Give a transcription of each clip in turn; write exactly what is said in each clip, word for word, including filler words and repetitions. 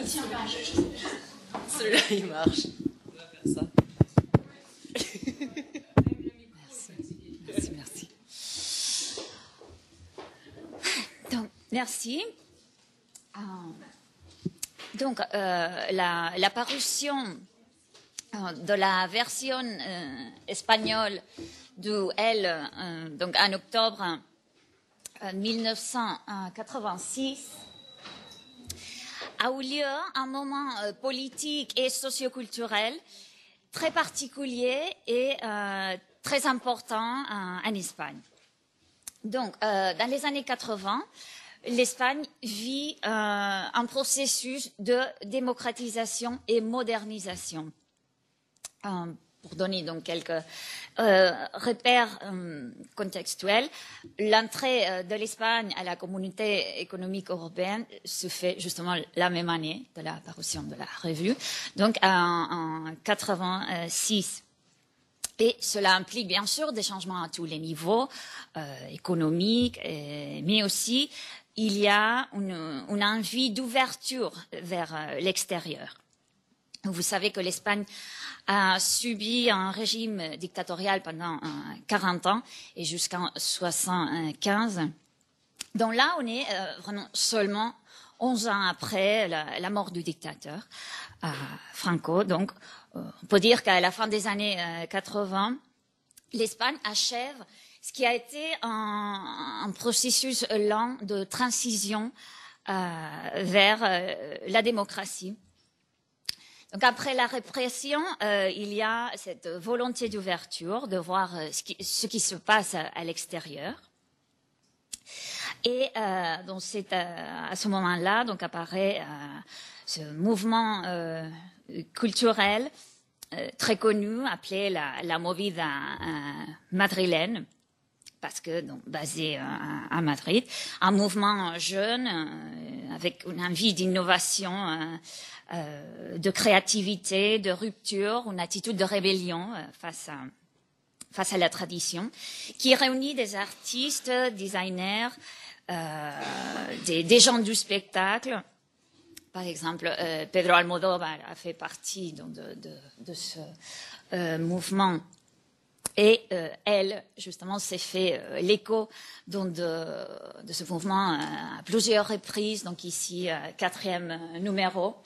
Celui-là, il marche. On va faire ça. Merci, merci, merci. Donc, merci. Euh, donc, euh, la, la parution euh, de la version euh, espagnole du L, euh, donc en octobre euh, mille neuf cent quatre-vingt-six, a eu lieu un moment euh, politique et socioculturel très particulier et euh, très important euh, en Espagne. Donc, euh, dans les années quatre-vingts, l'Espagne vit euh, un processus de démocratisation et modernisation. Euh, pour donner donc quelques euh, repères euh, contextuels, l'entrée euh, de l'Espagne à la Communauté économique européenne se fait justement la même année de la parution de la revue, donc en, en quatre-vingt-six. Et cela implique bien sûr des changements à tous les niveaux, euh, économiques, et, mais aussi il y a une, une envie d'ouverture vers euh, l'extérieur. Vous savez que l'Espagne a subi un régime dictatorial pendant euh, quarante ans et jusqu'en soixante-quinze. Donc là, on est euh, vraiment seulement onze ans après la, la mort du dictateur euh, Franco. Donc, euh, on peut dire qu'à la fin des années euh, quatre-vingts, l'Espagne achève ce qui a été un, un processus lent de transition euh, vers euh, la démocratie. Donc après la répression, euh, il y a cette volonté d'ouverture, de voir euh, ce, qui, ce qui se passe à, à l'extérieur. Et euh, donc c'est euh, à ce moment-là donc apparaît euh, ce mouvement euh, culturel euh, très connu appelé la, la movida euh, madrilène, parce que donc basé euh, à Madrid, un mouvement jeune euh, avec une envie d'innovation. Euh, Euh, de créativité, de rupture, une attitude de rébellion euh, face à, face à la tradition, qui réunit des artistes, designers, euh, des, des gens du spectacle. Par exemple, euh, Pedro Almodóvar a fait partie donc, de, de, de ce euh, mouvement. Et euh, elle, justement, s'est fait euh, l'écho donc, de, de ce mouvement euh, à plusieurs reprises. Donc ici, euh, quatrième euh, numéro.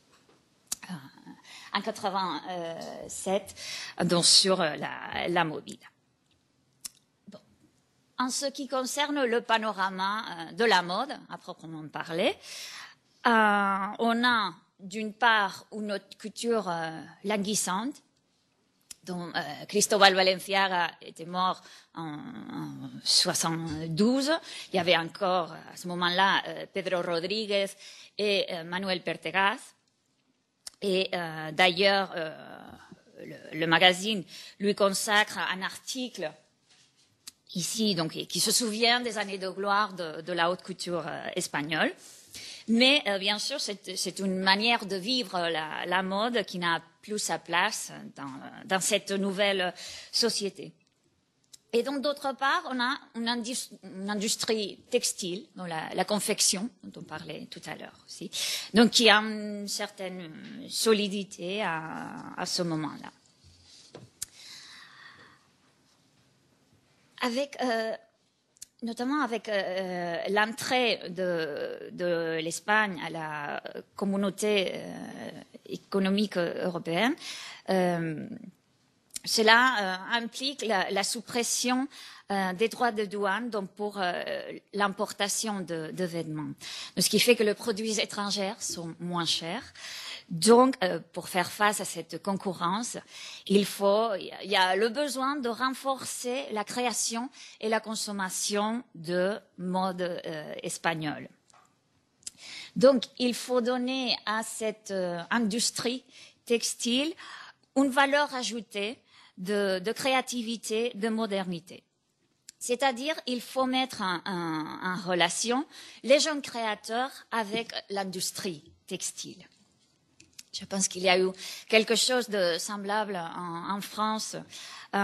En quatre-vingt-sept, donc sur la, la mobile. Bon. En ce qui concerne le panorama de la mode, à proprement parler, euh, on a d'une part une haute couture euh, languissante, dont euh, Cristóbal Valenciaga était mort en, en soixante-douze. Il y avait encore à ce moment-là euh, Pedro Rodríguez et euh, Manuel Pertegaz. Et euh, d'ailleurs, euh, le, le magazine lui consacre un article ici, donc qui se souvient des années de gloire de, de la haute couture euh, espagnole. Mais euh, bien sûr, c'est une manière de vivre la, la mode qui n'a plus sa place dans, dans cette nouvelle société. Et donc, d'autre part, on a une industrie, une industrie textile, donc la, la confection, dont on parlait tout à l'heure aussi, donc qui a une certaine solidité à, à ce moment-là. Avec, euh, notamment avec euh, l'entrée de, de l'Espagne à la communauté euh, économique européenne, euh, cela euh, implique la, la suppression euh, des droits de douane donc pour euh, l'importation de, de vêtements. Donc, ce qui fait que les produits étrangers sont moins chers. Donc, euh, pour faire face à cette concurrence, il faut, il y a le besoin de renforcer la création et la consommation de mode euh, espagnole. Donc, il faut donner à cette euh, industrie textile une valeur ajoutée de, de créativité, de modernité. C'est-à-dire, il faut mettre en, en, en relation les jeunes créateurs avec l'industrie textile. Je pense qu'il y a eu quelque chose de semblable en, en France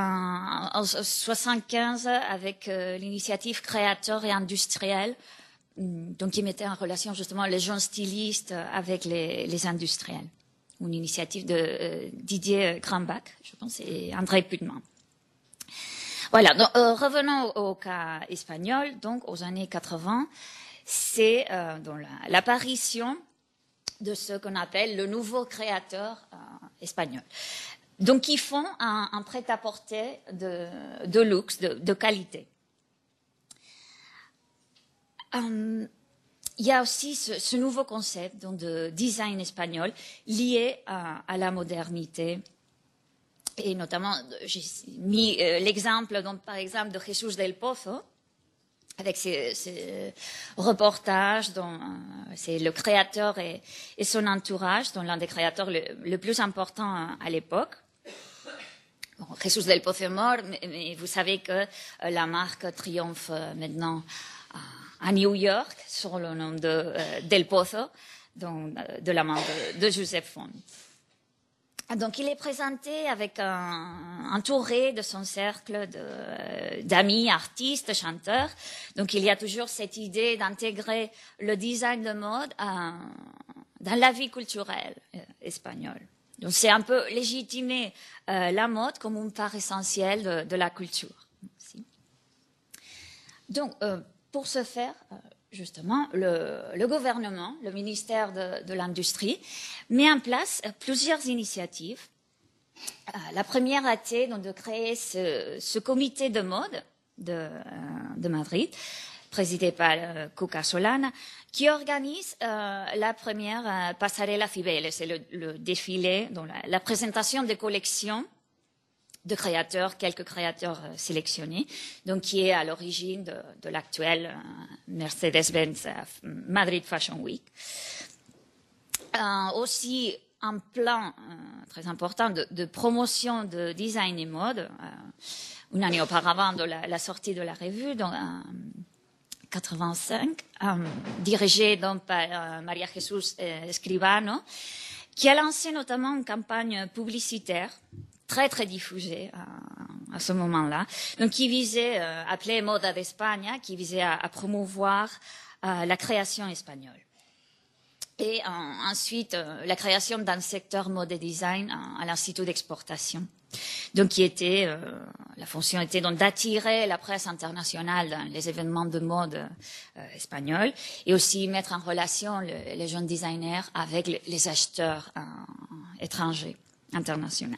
en, en soixante-quinze avec euh, l'initiative Créateurs et Industriels donc qui mettait en relation justement les jeunes stylistes avec les, les industriels. Une initiative de euh, Didier Grambach, je pense, et André Pudman. Voilà, donc euh, revenons au, au cas espagnol, donc aux années quatre-vingts, c'est euh, l'apparition de ce qu'on appelle le nouveau créateur euh, espagnol. Donc, ils font un, un prêt-à-porter de, de luxe, de, de qualité. Um, il y a aussi ce, ce nouveau concept donc, de design espagnol lié à, à la modernité. Et notamment, j'ai mis euh, l'exemple, donc, par exemple, de Jesús del Pozo, avec ses, ses reportages dont euh, c'est le créateur et, et son entourage, dont l'un des créateurs le, le plus important à, à l'époque. Bon, Jesús del Pozo est mort, mais, mais vous savez que euh, la marque triomphe euh, maintenant à, à New York sur le nom de euh, Del Pozo, donc, de la main de, de Joseph Font. Donc, il est présenté avec un, entouré de son cercle d'amis, artistes, chanteurs. Donc, il y a toujours cette idée d'intégrer le design de mode à, dans la vie culturelle euh, espagnole. Donc, c'est un peu légitimer euh, la mode comme une part essentielle de, de la culture. Aussi. Donc, euh, pour ce faire, euh, justement, le, le gouvernement, le ministère de, de l'Industrie, met en place plusieurs initiatives. Euh, la première a été donc, de créer ce, ce comité de mode de, euh, de Madrid, présidé par euh, Cuca Solana, qui organise euh, la première euh, Pasarela Cibeles, c'est le, le défilé, donc la, la présentation des collections de créateurs, quelques créateurs euh, sélectionnés, donc qui est à l'origine de, de l'actuelle euh, Mercedes-Benz euh, Madrid Fashion Week. Euh, aussi un plan euh, très important de, de promotion de design et mode, euh, une année auparavant de la, la sortie de la revue, donc en quatre-vingt-cinq, euh, dirigé donc par euh, Maria Jesús euh, Escribano, qui a lancé notamment une campagne publicitaire très très diffusée à, à ce moment-là, donc qui visait, euh, appelée Moda d'Espagne, qui visait à, à promouvoir euh, la création espagnole. Et euh, ensuite, euh, la création d'un secteur mode et design à, à l'Institut d'exportation. Donc, qui était, euh, la fonction était donc d'attirer la presse internationale dans les événements de mode euh, espagnols et aussi mettre en relation le, les jeunes designers avec le, les acheteurs euh, étrangers, internationaux.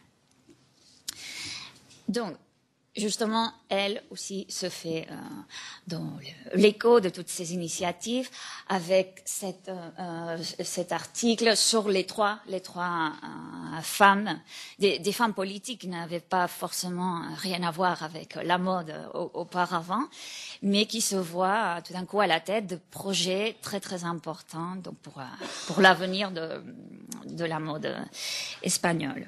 Donc, justement, elle aussi se fait euh, dans l'écho de toutes ces initiatives avec cette, euh, cet article sur les trois, les trois euh, femmes, des, des femmes politiques qui n'avaient pas forcément rien à voir avec la mode auparavant, mais qui se voient tout d'un coup à la tête de projets très très importants donc pour, pour l'avenir de, de la mode espagnole.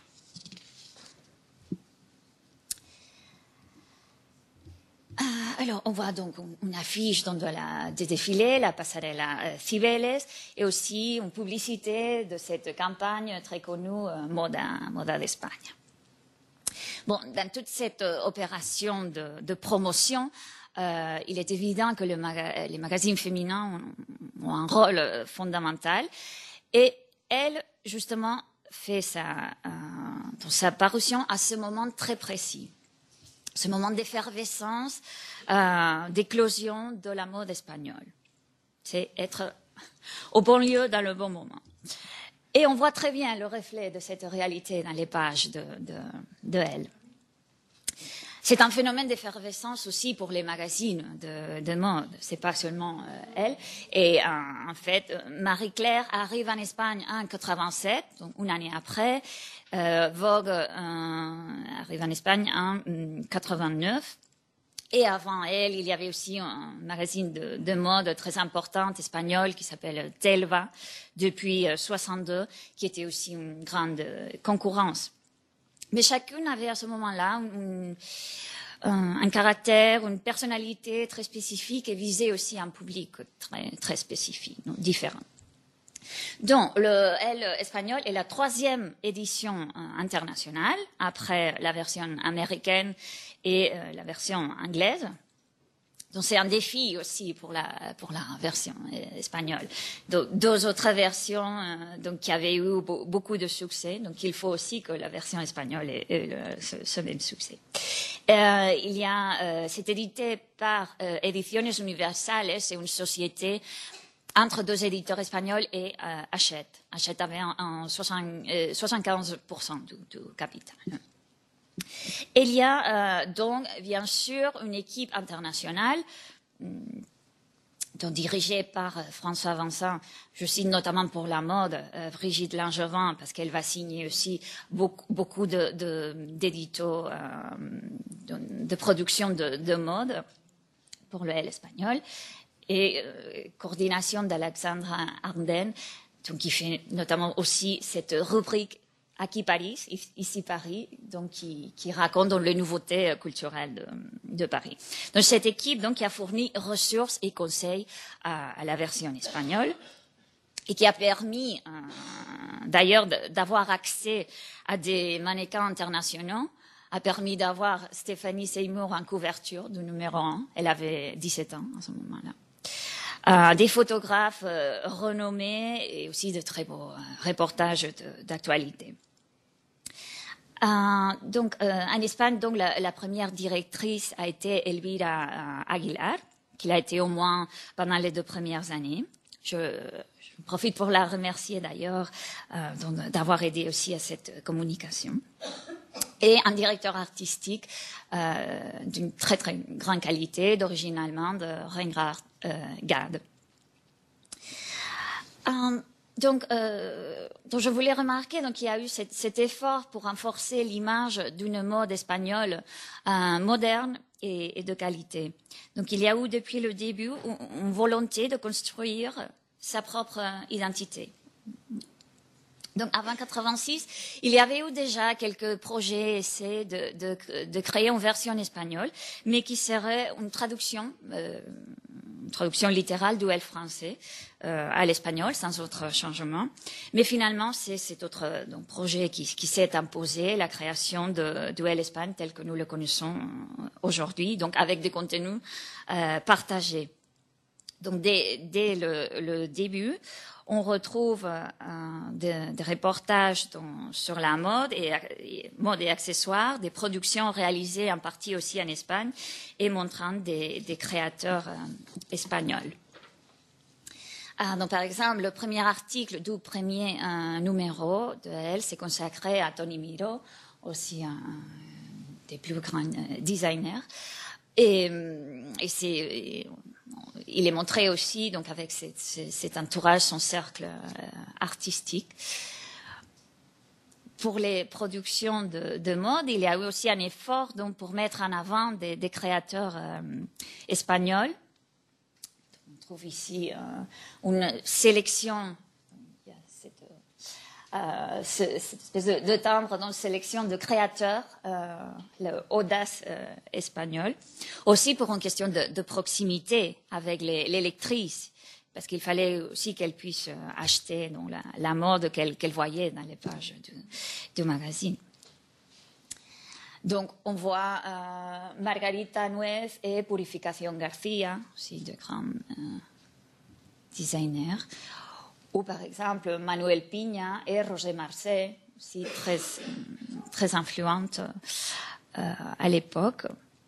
Alors, on voit donc une affiche dans de la, des défilés, la Pasarela euh, Cibeles, et aussi une publicité de cette campagne très connue, euh, Moda, Moda d'Espagne. Bon, dans toute cette euh, opération de, de promotion, euh, il est évident que le maga les magazines féminins ont, ont un rôle euh, fondamental, et elle, justement, fait sa, euh, dans sa parution à ce moment très précis. Ce moment d'effervescence, euh, d'éclosion de la mode espagnole. C'est être au bon lieu dans le bon moment. Et on voit très bien le reflet de cette réalité dans les pages de, de, de elle. C'est un phénomène d'effervescence aussi pour les magazines de, de mode. C'est pas seulement euh, elle. Et euh, en fait, Marie-Claire arrive en Espagne en quatre-vingt-sept, donc une année après. Euh, Vogue euh, arrive en Espagne en quatre-vingt-neuf. Et avant elle, il y avait aussi un magazine de, de mode très important espagnol qui s'appelle Telva depuis soixante-deux, qui était aussi une grande concurrence. Mais chacune avait à ce moment-là un, un, un caractère, une personnalité très spécifique et visait aussi un public très, très spécifique, donc différent. Donc, le Elle espagnol est la troisième édition euh, internationale, après la version américaine et euh, la version anglaise. Donc c'est un défi aussi pour la pour la version espagnole. Donc deux autres versions euh, donc qui avaient eu be beaucoup de succès. Donc il faut aussi que la version espagnole ait, ait le, ce, ce même succès. Euh, il y a euh, c'est édité par euh, Ediciones Universales, c'est une société entre deux éditeurs espagnols et euh, Hachette. Hachette avait un, un soixante-quinze pour cent du, du capital. Il y a euh, donc, bien sûr, une équipe internationale donc, dirigée par euh, François Vincent. Je cite notamment pour la mode euh, Brigitte Langevin, parce qu'elle va signer aussi beaucoup, beaucoup de, de, d'éditos euh, de, de production de, de mode pour le L espagnol. Et euh, coordination d'Alexandra Arden, donc, qui fait notamment aussi cette rubrique Aquí Paris, ici Paris, donc qui, qui raconte donc les nouveautés culturelles de, de Paris. Donc cette équipe donc qui a fourni ressources et conseils à, à la version espagnole et qui a permis euh, d'ailleurs d'avoir accès à des mannequins internationaux, a permis d'avoir Stéphanie Seymour en couverture du numéro un. Elle avait dix-sept ans à ce moment-là. Euh, des photographes euh, renommés et aussi de très beaux euh, reportages d'actualité. Euh, donc, euh, en Espagne, donc la, la première directrice a été Elvira euh, Aguilar, qui a été au moins pendant les deux premières années. Je, je profite pour la remercier d'ailleurs euh, d'avoir aidé aussi à cette communication. Et un directeur artistique euh, d'une très très grande qualité, d'origine allemande, Reinhard euh, Gade. Euh, donc, euh, donc, je voulais remarquer donc il y a eu cet, cet effort pour renforcer l'image d'une mode espagnole euh, moderne et, et de qualité. Donc, il y a eu depuis le début une, une volonté de construire sa propre identité. Donc, avant quatre-vingt-six, il y avait eu déjà quelques projets, essais de, de, de créer une version espagnole, mais qui serait une traduction, euh, une traduction littérale du L français euh, à l'espagnol, sans autre changement. Mais finalement, c'est cet autre donc, projet qui, qui s'est imposé, la création de, du L Espagne tel que nous le connaissons aujourd'hui, donc avec des contenus euh, partagés. Donc, dès, dès le, le début, on retrouve euh, des, des reportages dont, sur la mode et, et, mode et accessoires, des productions réalisées en partie aussi en Espagne et montrant des, des créateurs euh, espagnols. Ah, donc, par exemple, le premier article du premier euh, numéro de Elle s'est consacré à Tony Miró, aussi un des plus grands euh, designers. Et, et c'est... Il est montré aussi, donc avec cet, cet entourage, son cercle euh, artistique. Pour les productions de, de mode, il y a eu aussi un effort donc, pour mettre en avant des, des créateurs euh, espagnols. On trouve ici euh, une sélection. Il y a cette, euh, cette espèce de, de timbre dans une sélection de créateurs, euh, l'audace euh, espagnole. Aussi pour une question de, de proximité avec les, les lectrices, parce qu'il fallait aussi qu'elles puissent acheter donc, la, la mode qu'elles qu'elles voyaient dans les pages du, du magazine. Donc, on voit euh, Margarita Nuez et Purificación García, aussi de grands euh, designers. Ou par exemple Manuel Piña et Roger Marcet, aussi très, très influentes euh, à l'époque.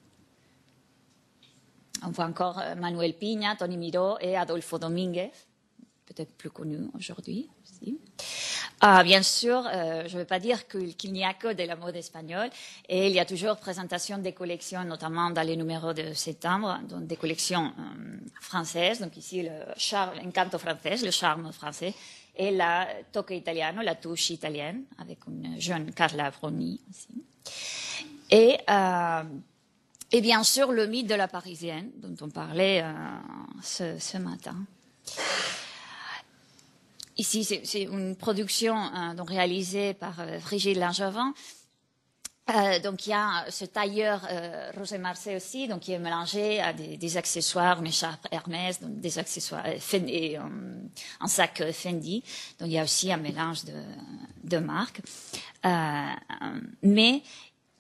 On voit encore Manuel Piña, Tony Miró et Adolfo Domínguez, peut-être plus connus aujourd'hui aussi. Ah, bien sûr, euh, je ne veux pas dire qu'il qu'il n'y a que de la mode espagnole, et il y a toujours présentation des collections, notamment dans les numéros de septembre, donc des collections euh, françaises, donc ici le charme, l'encanto français, le charme français, et la toque italiano, la touche italienne, avec une jeune Carla Bruni aussi. Et, euh, et bien sûr, le mythe de la Parisienne, dont on parlait euh, ce, ce matin. Ici, c'est une production euh, donc réalisée par euh, Brigitte Langevin. Euh, donc, il y a ce tailleur euh, Roger Marcet aussi, donc qui est mélangé à des, des accessoires, une écharpe Hermès, donc des accessoires euh, et um, un sac euh, Fendi. Donc, il y a aussi un mélange de, de marques. Euh, mais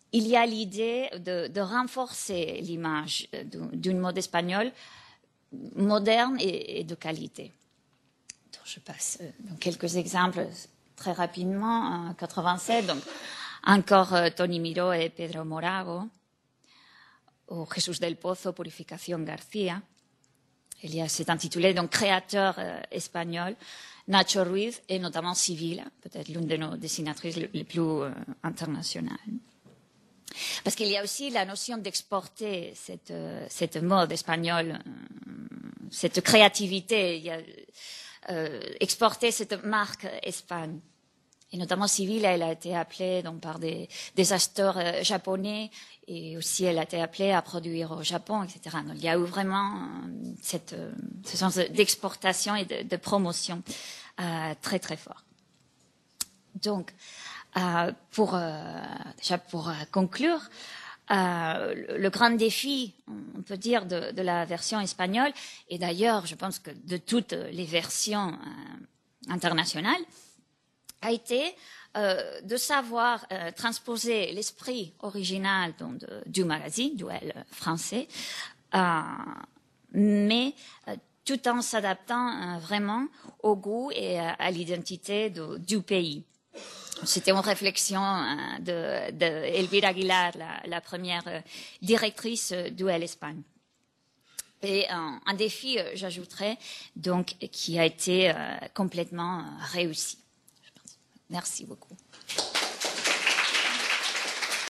il y a l'idée de, de renforcer l'image d'une mode espagnole moderne et, et de qualité. Donc, je passe donc, quelques exemples très rapidement. En quatre-vingt-sept, donc, encore euh, Tony Miró et Pedro Morago, ou Jesús del Pozo, Purificación García. Il y a cet intitulé, donc créateur euh, espagnol, Nacho Ruiz, et notamment Civil, peut-être l'une de nos dessinatrices les plus euh, internationales. Parce qu'il y a aussi la notion d'exporter cette, euh, cette mode espagnole, euh, cette créativité, il y a, euh, exporter cette marque Espagne. Et notamment Civil, elle a été appelée donc, par des, des acheteurs euh, japonais, et aussi elle a été appelée à produire au Japon, et cetera. Donc il y a eu vraiment euh, cette, euh, ce sens d'exportation et de, de promotion euh, très très fort. Donc, euh, pour, euh, déjà pour euh, conclure, euh, le, le grand défi, on peut dire, de, de la version espagnole, et d'ailleurs je pense que de toutes les versions euh, internationales, a été euh, de savoir euh, transposer l'esprit original donc, de, du magazine, Duel français, euh, mais euh, tout en s'adaptant euh, vraiment au goût et euh, à l'identité du pays. C'était une réflexion euh, de, de Elvira Aguilar, la, la première euh, directrice euh, Duel Espagne. Et un, un défi, euh, j'ajouterais, donc, qui a été euh, complètement euh, réussi. Merci beaucoup.